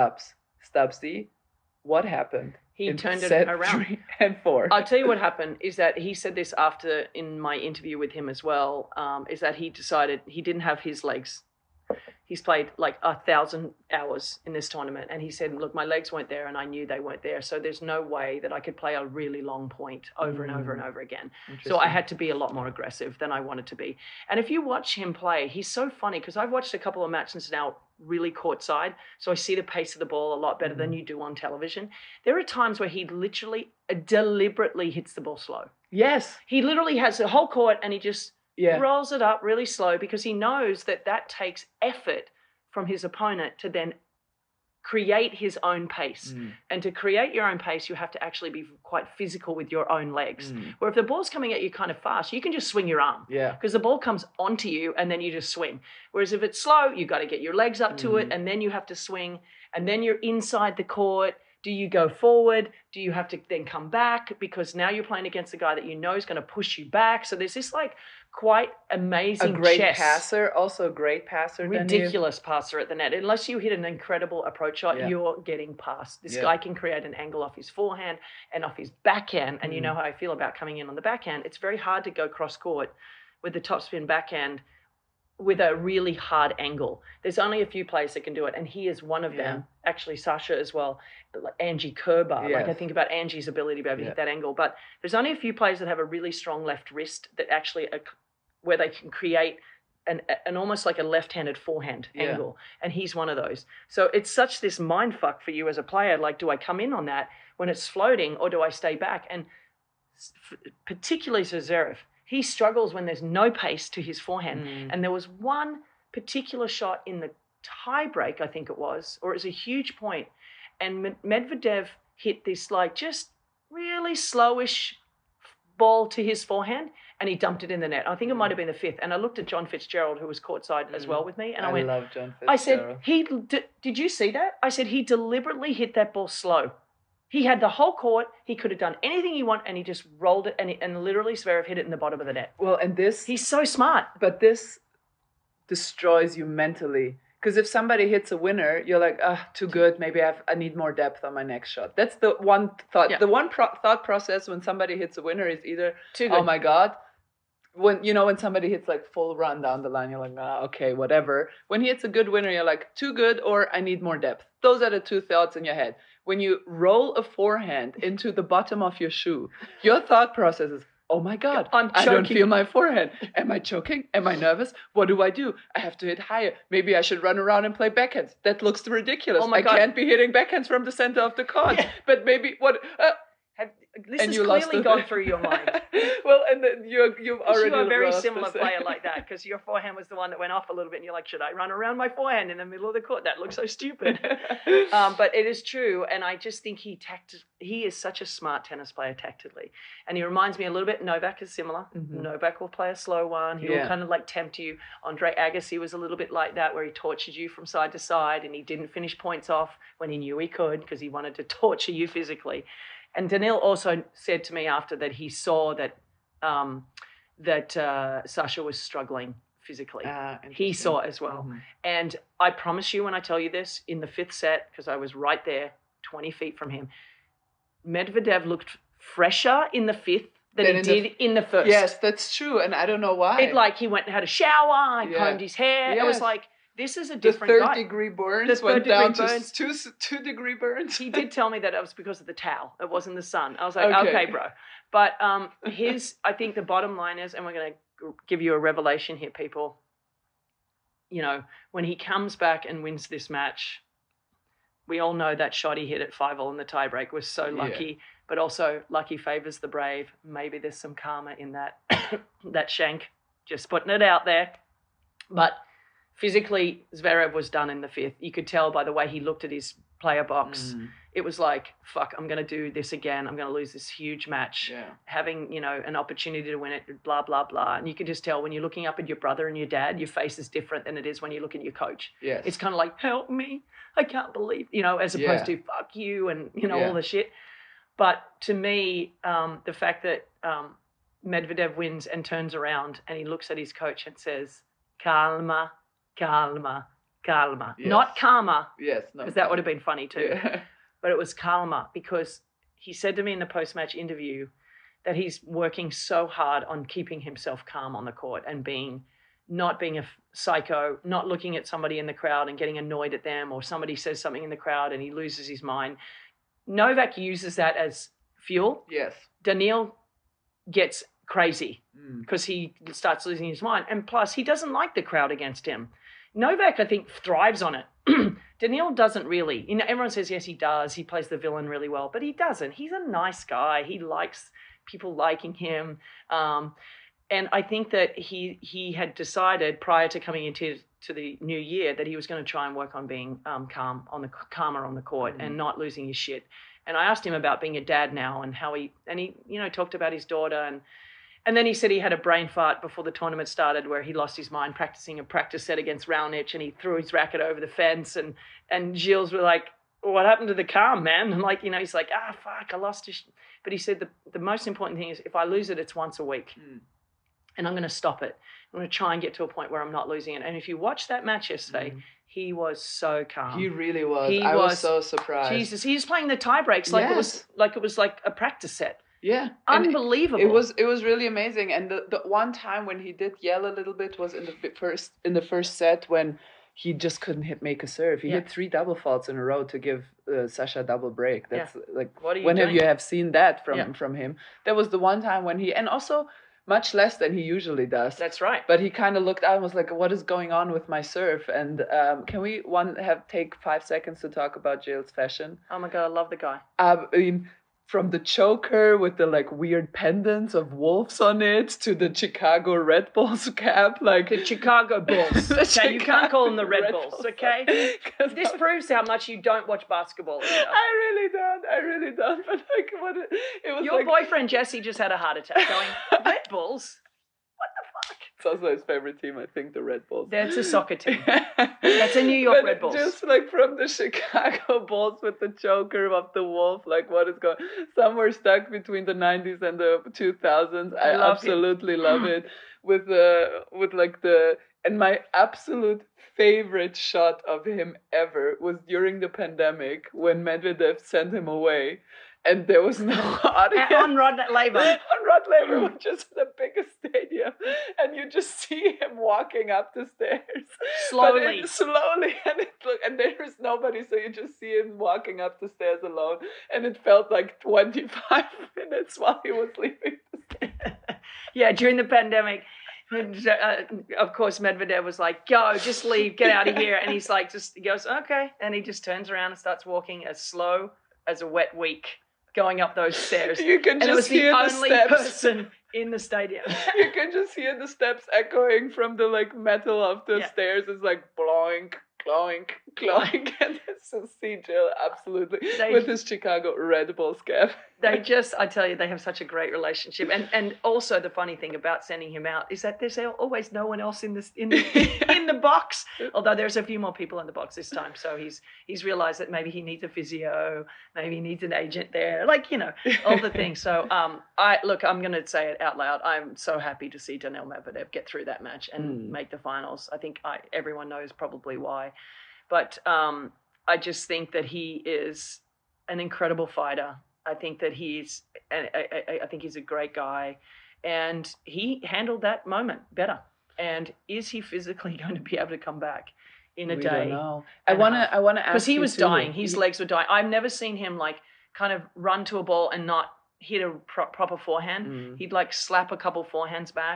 S4: Stubsy, what happened?
S3: He turned it
S4: set
S3: around.
S4: 3 and 4.
S3: I'll tell you what happened is that he said this after in my interview with him as well, is that he decided he didn't have his legs. He's played like 1,000 hours in this tournament. And he said, look, my legs weren't there and I knew they weren't there. So there's no way that I could play a really long point over and over and over again. So I had to be a lot more aggressive than I wanted to be. And if you watch him play, he's so funny because I've watched a couple of matches now really courtside. So I see the pace of the ball a lot better than you do on television. There are times where he literally deliberately hits the ball slow.
S4: Yes.
S3: He literally has the whole court and he just rolls it up really slow because he knows that takes effort from his opponent to then create his own pace. And to create your own pace, you have to actually be quite physical with your own legs. Where if the ball's coming at you kind of fast, you can just swing your arm. Because the ball comes onto you and then you just swing. Whereas if it's slow, you got to get your legs up to it and then you have to swing and then you're inside the court. Do you go forward? Do you have to then come back? Because now you're playing against a guy that you know is going to push you back. So there's this like quite amazing
S4: a great
S3: chess.
S4: passer, also a great passer.
S3: Ridiculous passer at the net. Unless you hit an incredible approach shot, you're getting past. This guy can create an angle off his forehand and off his backhand. And you know how I feel about coming in on the backhand. It's very hard to go cross court with the topspin backhand with a really hard angle. There's only a few players that can do it, and he is one of them. Actually, Sasha as well, like Angie Kerber. Like I think about Angie's ability to be able to hit that angle, but there's only a few players that have a really strong left wrist that actually where they can create an almost like a left-handed forehand angle, and he's one of those. So it's such this mind fuck for you as a player. Like, do I come in on that when it's floating, or do I stay back? And particularly for Zverev, he struggles when there's no pace to his forehand. And there was one particular shot in the tiebreak, I think it was, or it was a huge point, and Medvedev hit this like just really slowish ball to his forehand, and he dumped it in the net. I think it might have been the 5th. And I looked at John Fitzgerald, who was courtside as well with me, and I went,
S4: love John Fitzgerald.
S3: I said, did you see that? I said, he deliberately hit that ball slow. He had the whole court. He could have done anything he wanted, and he just rolled it, and literally Zverev hit it in the bottom of the net.
S4: Well, and this...
S3: He's so smart.
S4: But this destroys you mentally. Because if somebody hits a winner, you're like, too good. Maybe I need more depth on my next shot. That's the one thought. Yeah. The one thought process when somebody hits a winner is either, too good. Oh my God. When somebody hits like full run down the line, you're like, okay, whatever. When he hits a good winner, you're like, too good, or I need more depth. Those are the two thoughts in your head. When you roll a forehand into the bottom of your shoe, your thought process is, oh my God, I don't feel my forehand. Am I choking? Am I nervous? What do? I have to hit higher. Maybe I should run around and play backhands. That looks ridiculous.
S3: Oh my God.
S4: I can't be hitting backhands from the center of the court. Yeah. But maybe what...
S3: This has clearly gone through your mind.
S4: Well, and then you've already
S3: you're a very similar player like that, because your forehand was the one that went off a little bit, and you're like, should I run around my forehand in the middle of the court? That looks so stupid. But it is true, and I just think he is such a smart tennis player tactically, and he reminds me a little bit. Novak is similar. Novak will play a slow one. He will kind of like tempt you. Andre Agassi was a little bit like that, where he tortured you from side to side, and he didn't finish points off when he knew he could, because he wanted to torture you physically. And Daniil also said to me after that he saw that Sasha was struggling physically. He saw it as well. And I promise you when I tell you this, in the 5th set, because I was right there, 20 feet from him, Medvedev looked fresher in the 5th than he did in the 1st.
S4: Yes, that's true. And I don't know why.
S3: He went and had a shower, he combed his hair. Yes. It was like, this is a different guy.
S4: The 3rd degree burns went down to 2 degree burns.
S3: He did tell me that it was because of the towel. It wasn't the sun. I was like, okay bro. But I think the bottom line is, and we're going to give you a revelation here, people. when he comes back and wins this match, we all know that shot he hit at 5-all in the tiebreak was so lucky, but also lucky favors the brave. Maybe there's some karma in that, that shank, just putting it out there. But physically, Zverev was done in the fifth. You could tell by the way he looked at his player box. It was like, fuck, I'm going to do this again. I'm going to lose this huge match. Having, an opportunity to win it, blah, blah, blah. And you can just tell when you're looking up at your brother and your dad, your face is different than it is when you look at your coach.
S4: Yes.
S3: It's kind of like, help me. I can't believe, as opposed to fuck you and, all the shit. But to me, the fact that Medvedev wins and turns around and he looks at his coach and says, calma, calma, calma.
S4: Yes.
S3: Not karma.
S4: Yes.
S3: Because that would have been funny too.
S4: Yeah.
S3: But it was calma because he said to me in the post-match interview that he's working so hard on keeping himself calm on the court and not being a psycho, not looking at somebody in the crowd and getting annoyed at them, or somebody says something in the crowd and he loses his mind. Novak uses that as fuel.
S4: Yes.
S3: Daniil gets crazy because he starts losing his mind. And plus, he doesn't like the crowd against him. Novak, I think, thrives on it. Daniil doesn't really. Everyone says, yes, he does. He plays the villain really well, but he doesn't. He's a nice guy. He likes people liking him. And I think that he had decided prior to coming into the new year that he was going to try and work on being calmer on the court and not losing his shit. And I asked him about being a dad now and how he talked about his daughter and then he said he had a brain fart before the tournament started where he lost his mind practicing a practice set against Raonic and he threw his racket over the fence and Gilles were like, what happened to the calm, man? And he's like, fuck, I lost it. But he said the most important thing is if I lose it, it's once a week. And I'm going to stop it. I'm going to try and get to a point where I'm not losing it. And if you watch that match yesterday, he was so calm.
S4: He really was. I was so surprised.
S3: Jesus, he was playing the tie breaks like it was like a practice set.
S4: Yeah.
S3: Unbelievable.
S4: It was really amazing. And the one time when he did yell a little bit was in the first set when he just couldn't make a serve. He hit 3 double faults in a row to give Sasha a double break. That's like, when have you seen that from him? That was the one time when and also much less than he usually does.
S3: That's right.
S4: But he kind of looked out and was like, what is going on with my serve? And can we take 5 seconds to talk about Gilles fashion?
S3: Oh my God, I love the guy.
S4: I mean, from the choker with the like weird pendants of wolves on it to the Chicago Red Bulls cap, like
S3: the Chicago Bulls. Okay, you can't call them the Red Bulls, okay? This proves how much you don't watch basketball.
S4: I really don't. But like, it was
S3: your boyfriend Jesse just had a heart attack, going Red Bulls. What the fuck?
S4: It's also his favorite team, I think, the Red Bulls.
S3: That's a soccer team. That's a New York Red Bulls.
S4: Just like from the Chicago Bulls with the choker of the wolf, like what is going somewhere stuck between the 90s and the 2000s. I absolutely love it. And my absolute favorite shot of him ever was during the pandemic when Medvedev sent him away. And there was no audience.
S3: On Rod Laver.
S4: On Rod Laver, which is the biggest stadium. And you just see him walking up the stairs.
S3: Slowly.
S4: And there is nobody, so you just see him walking up the stairs alone. And it felt like 25 minutes while he was leaving the stairs.
S3: Yeah, during the pandemic. Of course, Medvedev was like, go, just leave, get out of here. And he's like, he goes, okay. And he just turns around and starts walking as slow as a wet week. Going up those stairs.
S4: You can just hear the steps.
S3: And it was the only person in the stadium.
S4: You can just hear the steps echoing from the like metal of the stairs. It's like bloink, cloink, cloink. And it's just see Gilles absolutely with his Chicago Red Bulls cap.
S3: I tell you, they have such a great relationship. And also the funny thing about sending him out is that there's always no one else in the box. Although there's a few more people in the box this time. So he's realized that maybe he needs a physio, maybe he needs an agent there, all the things. So I'm going to say it out loud. I'm so happy to see Daniil Medvedev get through that match and make the finals. I think everyone knows probably why. But I just think that he is an incredible fighter. I think that I think he's a great guy, and he handled that moment better. And is he physically going to be able to come back in a day?
S4: I don't know. I want to ask
S3: because he was dying. His legs were dying. I've never seen him like kind of run to a ball and not hit a proper forehand. He'd like slap a couple forehands back,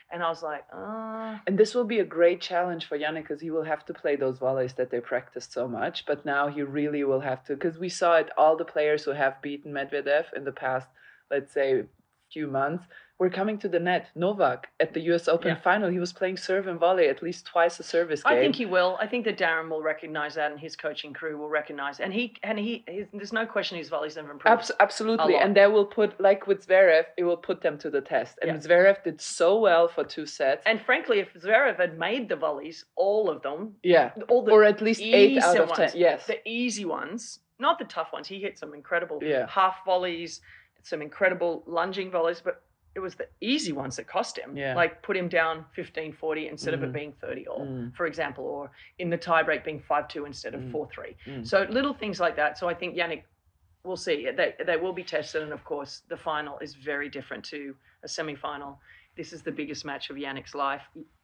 S3: And I was like,
S4: And this will be a great challenge for Yannick because he will have to play those volleys that they practiced so much. But now he really will have to, because we saw it, all the players who have beaten Medvedev in the past, let's say, few months, were coming to the net. Novak at the US Open final, he was playing serve and volley at least twice a service game.
S3: I think he will. I think that Darren will recognize that, and his coaching crew will recognize. And he there's no question his volleys have improved.
S4: Absolutely, and that will put, like with Zverev, it will put them to the test. And Zverev did so well for 2 sets.
S3: And frankly, if Zverev had made the volleys, all of them,
S4: or at least 8 out of 10,
S3: the easy ones, not the tough ones. He hit some incredible half volleys, some incredible lunging volleys, but it was the easy ones that cost him. Like put him down 15-40 instead of it being 30-all, for example, or in the tiebreak being 5-2 instead of 4-3. So little things like that. So I think Yannick, we'll see. They will be tested, and of course the final is very different to a semi-final. This is the biggest match of Yannick's life.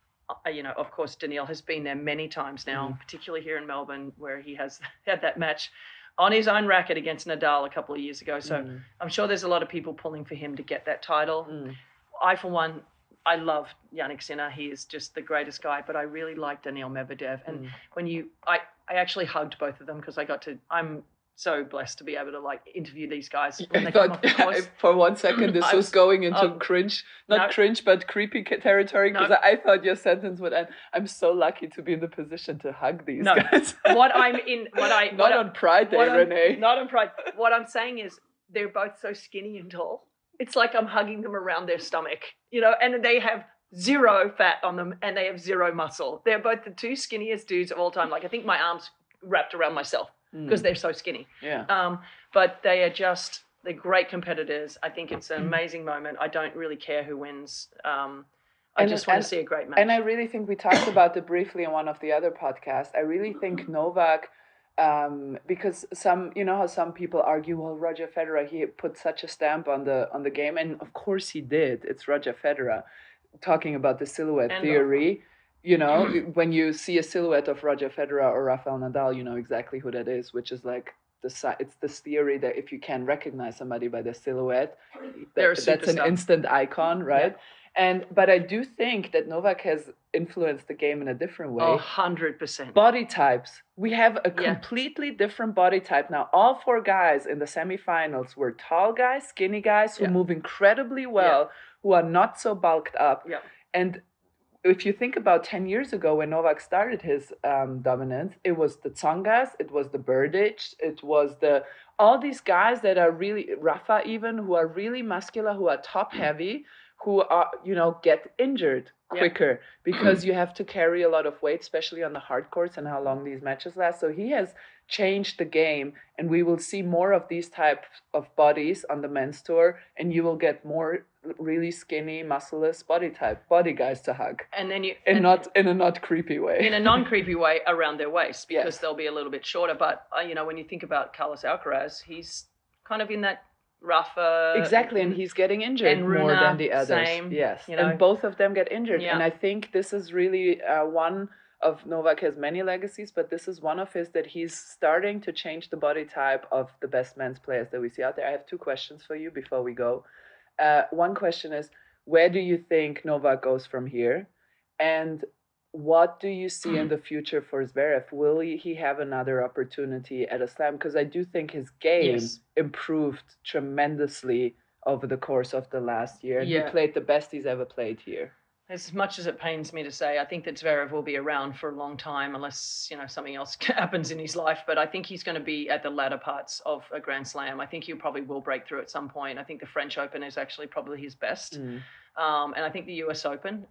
S3: Of course, Daniil has been there many times now, particularly here in Melbourne, where he has had that match on his own racket against Nadal a couple of years ago. So I'm sure there's a lot of people pulling for him to get that title. I, for one, I love Jannik Sinner. He is just the greatest guy, but I really like Daniil Medvedev. And I actually hugged both of them because I'm so blessed to be able to interview these guys when they come off the course.
S4: For 1 second this was going into cringe, cringe, but creepy territory, because I thought your sentence would end. I'm so lucky to be in the position to hug these guys.
S3: Not
S4: on Pride Day, Renee.
S3: Not on Pride. What I'm saying is they're both so skinny and tall. It's like I'm hugging them around their stomach, and they have zero fat on them and they have zero muscle. They're both the 2 skinniest dudes of all time. I think my arms wrapped around myself because they're so skinny. But they're great competitors. I think it's an amazing moment. I don't really care who wins. I just want to see a great match.
S4: And I really think we talked about it briefly in one of the other podcasts. I really think Novak, because how some people argue, well, Roger Federer, he put such a stamp on the game, and of course he did. It's Roger Federer. Talking about the silhouette theory, when you see a silhouette of Roger Federer or Rafael Nadal, you know exactly who that is, which is it's this theory that if you can recognize somebody by the silhouette, that's an instant icon, right? But I do think that Novak has influenced the game in a different way.
S3: 100%.
S4: Body types. We have a completely different body type now. All 4 guys in the semifinals were tall guys, skinny guys who move incredibly well, who are not so bulked up. And if you think about 10 years ago when Novak started his dominance, it was the Tsongas, it was the Berdych, it was all these guys that are really, Rafa even, who are really muscular, who are top heavy, who are, get injured quicker because you have to carry a lot of weight, especially on the hard courts and how long these matches last. So he has changed the game, and we will see more of these types of bodies on the men's tour, and you will get more really skinny, muscleless body guys to hug.
S3: And then
S4: not in a not creepy way.
S3: In a non-creepy way around their waist, because they'll be a little bit shorter. But, when you think about Carlos Alcaraz, he's kind of in that Rafa.
S4: Exactly, and he's getting injured
S3: and Runa,
S4: more than the others.
S3: Same,
S4: and both of them get injured. And I think this is really one of Novak has many legacies, but this is one of his that he's starting to change the body type of the best men's players that we see out there. I have 2 questions for you before we go. One question is, where do you think Novak goes from here? And what do you see in the future for Zverev? Will he have another opportunity at a slam? Because I do think his game improved tremendously over the course of the last year. He played the best he's ever played here.
S3: As much as it pains me to say, I think that Zverev will be around for a long time unless, something else happens in his life. But I think he's going to be at the latter parts of a Grand Slam. I think he probably will break through at some point. I think the French Open is actually probably his best. And I think the US Open.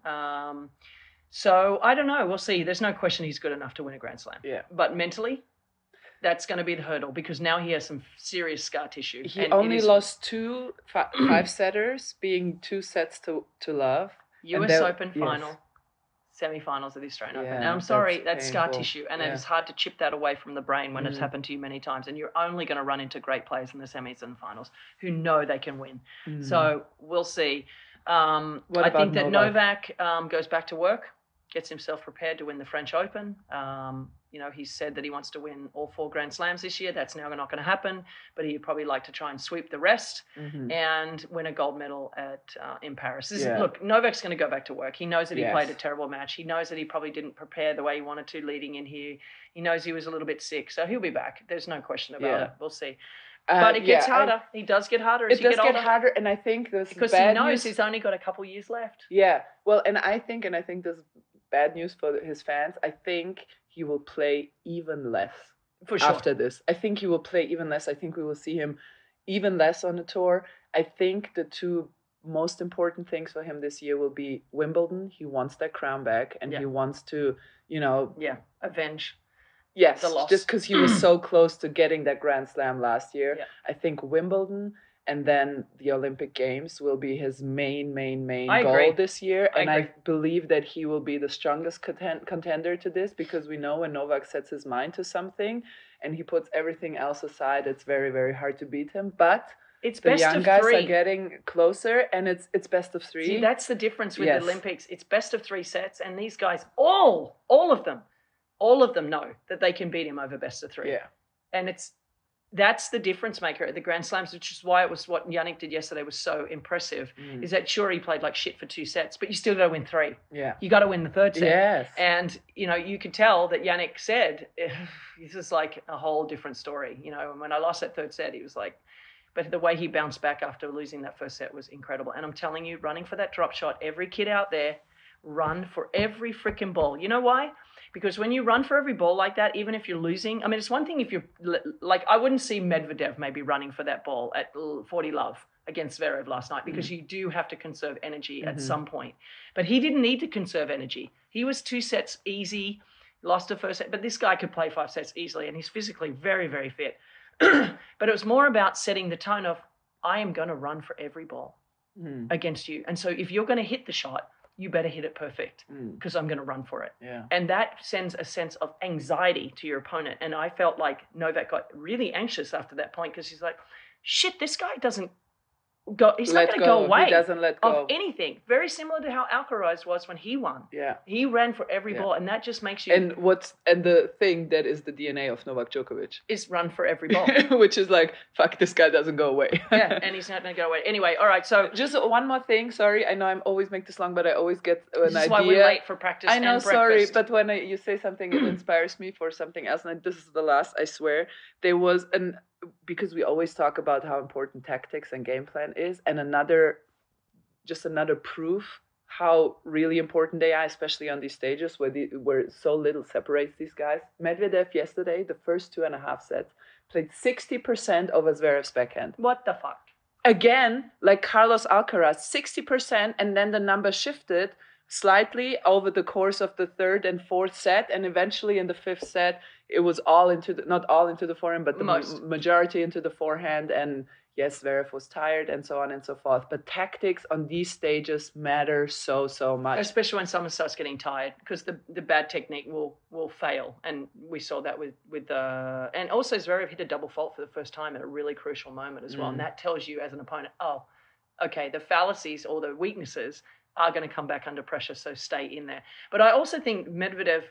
S3: So I don't know. We'll see. There's no question he's good enough to win a Grand Slam. But mentally, that's going to be the hurdle because now he has some serious scar tissue.
S4: He only lost 2 5-setters, being 2 sets to love.
S3: US Open final, semi-finals of the Australian Open. And I'm sorry, that's scar tissue. And it's hard to chip that away from the brain when it's happened to you many times. And you're only going to run into great players in the semis and finals who know they can win. So we'll see. I think that Novak goes back to work, gets himself prepared to win the French Open. he's said that he wants to win all 4 Grand Slams this year. That's now not going to happen, but he'd probably like to try and sweep the rest and win a gold medal in Paris. Look, Novak's going to go back to work. He knows that he played a terrible match. He knows that he probably didn't prepare the way he wanted to leading in here. He knows he was a little bit sick, so he'll be back. There's no question about it. We'll see. But it gets harder. He does get harder as you get older. It does get harder,
S4: and I think this
S3: because he knows he's only got a couple years left.
S4: Yeah, well, and I think this is bad news for his fans. I think he will play even less
S3: for sure
S4: after this. I think he will play even less. I think we will see him even less on the tour. I think the 2 most important things for him this year will be Wimbledon. He wants that crown back, and he wants to,
S3: avenge.
S4: Yes, just because he was so close to getting that Grand Slam last year. Yeah. I think Wimbledon and then the Olympic Games will be his main goal this year. I believe that he will be the strongest contender to this, because we know when Novak sets his mind to something and he puts everything else aside, it's very, very hard to beat him. But the young guys are getting closer, and it's best of 3.
S3: See, that's the difference with the Olympics. It's best of 3 sets, and these guys, all of them know that they can beat him over best of 3.
S4: Yeah.
S3: And that's the difference maker at the Grand Slams, which is why it was what Jannik did yesterday was so impressive, is that sure, he played like shit for 2 sets, but you still got to win 3.
S4: Yeah.
S3: You got to win the 3rd set.
S4: Yes.
S3: And, you could tell that Jannik said, this is like a whole different story. And when I lost that 3rd set, he was like, but the way he bounced back after losing that 1st set was incredible. And I'm telling you, running for that drop shot, every kid out there, run for every freaking ball. You know why? Because when you run for every ball like that, even if you're losing, it's one thing if you're like, I wouldn't see Medvedev maybe running for that ball at 40 love against Zverev last night, because you do have to conserve energy at some point. But he didn't need to conserve energy. He was 2 sets easy, lost the 1st set, but this guy could play 5 sets easily, and he's physically very, very fit. But it was more about setting the tone of, I am going to run for every ball against you. And so if you're going to hit the shot, you better hit it perfect, because I'm going to run for it.
S4: Yeah.
S3: And that sends a sense of anxiety to your opponent. And I felt like Novak got really anxious after that point, because he's like, shit, this guy doesn't go. He's not going to go away.
S4: He doesn't let go
S3: of anything. Very similar to how Alcaraz was when he won.
S4: Yeah.
S3: He ran for every ball, and that just makes you.
S4: And the thing that is the DNA of Novak Djokovic
S3: is run for every ball,
S4: which is like, fuck, this guy doesn't go away.
S3: Yeah, and he's not going to go away anyway. All right, so
S4: just one more thing. Sorry, I know I always make this long, but I always get an idea.
S3: This is why we're late for practice.
S4: I know,
S3: and
S4: sorry, but when you say something, it inspires me for something else. And this is the last, I swear. There was because we always talk about how important tactics and game plan is, and another proof how really important they are, especially on these stages where so little separates these guys. Medvedev yesterday, the first 2.5 sets, played 60% over Zverev's backhand.
S3: What the fuck?
S4: Again, like Carlos Alcaraz, 60%, and then the number shifted slightly over the course of the 3rd and 4th set, and eventually in the 5th set, it was not all into the forehand, but the majority into the forehand. And yes, Zverev was tired, and so on and so forth. But tactics on these stages matter so much,
S3: especially when someone starts getting tired, because the bad technique will fail, and we saw that with and also Zverev hit a double fault for the first time at a really crucial moment as well, and that tells you as an opponent, oh, okay, the fallacies or the weaknesses are going to come back under pressure, so stay in there. But I also think Medvedev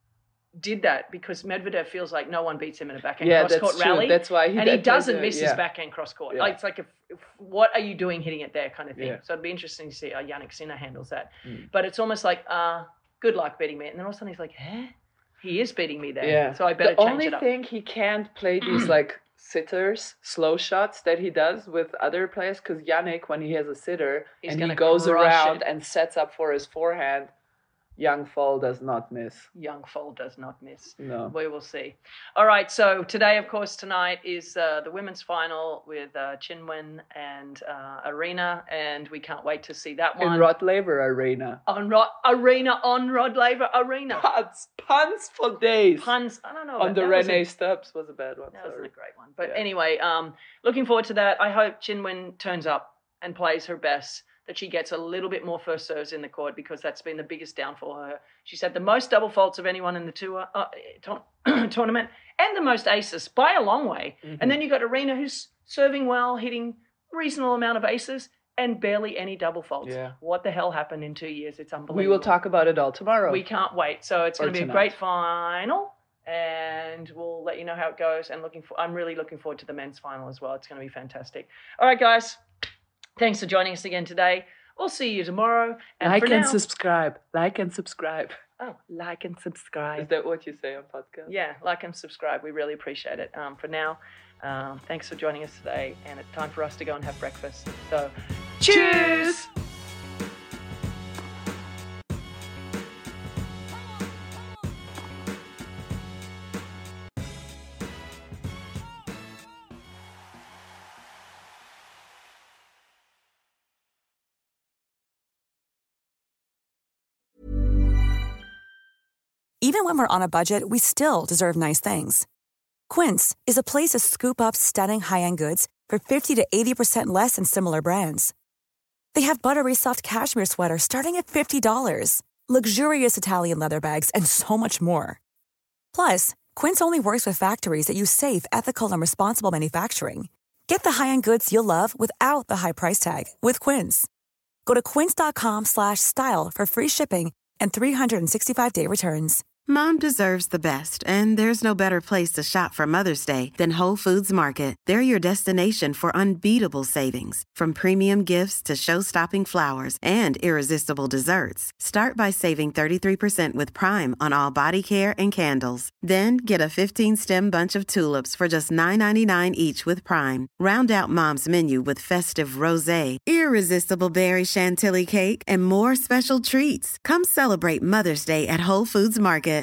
S3: did that because Medvedev feels like no one beats him in a backhand cross-court rally.
S4: That's why
S3: he doesn't miss his backhand cross-court.
S4: Yeah.
S3: Like, it's like, what are you doing hitting it there kind of thing. Yeah. So it'd be interesting to see how Jannik Sinner handles that. But it's almost like, good luck beating me. And then all of a sudden he's like, he is beating me there. Yeah. So I better change it up.
S4: The only thing he can't play these like sitters, slow shots that he does with other players, because Jannik, when he has a sitter and he goes around and sets up for his forehand, Young Foal does not miss.
S3: Young Foal does not miss.
S4: No.
S3: We will see. All right, so today, of course, tonight is the women's final with Qinwen and Arena, and we can't wait to see that one.
S4: In Rod Laver Arena.
S3: On Rod Laver Arena.
S4: Puns for days.
S3: Puns, I don't know.
S4: On the Renee Stubbs was a bad one.
S3: That wasn't a great one. But anyway, looking forward to that. I hope Qinwen turns up and plays her best, that she gets a little bit more first serves in the court, because that's been the biggest downfall for her. She's had the most double faults of anyone in the tour tournament, and the most aces by a long way. Mm-hmm. And then you've got Arena, who's serving well, hitting reasonable amount of aces, and barely any double faults. Yeah. What the hell happened in 2 years? It's unbelievable.
S4: We will talk about it all tomorrow.
S3: We can't wait. So it's going to be a great final. and we'll let you know how it goes. And I'm really looking forward to the men's final as well. It's going to be fantastic. All right, guys. Thanks for joining us again today. We'll see you tomorrow. And
S4: like and subscribe. Like and subscribe.
S3: Oh, like and subscribe.
S4: Is that what you say on podcast?
S3: Yeah, like and subscribe. We really appreciate it. For now, thanks for joining us today. And it's time for us to go and have breakfast. So, cheers!
S6: Even when we're on a budget, we still deserve nice things. Quince is a place to scoop up stunning high-end goods for 50 to 80% less than similar brands. They have buttery soft cashmere sweaters starting at $50, luxurious Italian leather bags, and so much more. Plus, Quince only works with factories that use safe, ethical, and responsible manufacturing. Get the high-end goods you'll love without the high price tag with Quince. Go to quince.com/style for free shipping and 365-day returns.
S7: Mom deserves the best, and there's no better place to shop for Mother's Day than Whole Foods Market. They're your destination for unbeatable savings, from premium gifts to show-stopping flowers and irresistible desserts. Start by saving 33% with Prime on all body care and candles. Then get a 15-stem bunch of tulips for just $9.99 each with Prime. Round out Mom's menu with festive rosé, irresistible berry chantilly cake, and more special treats. Come celebrate Mother's Day at Whole Foods Market.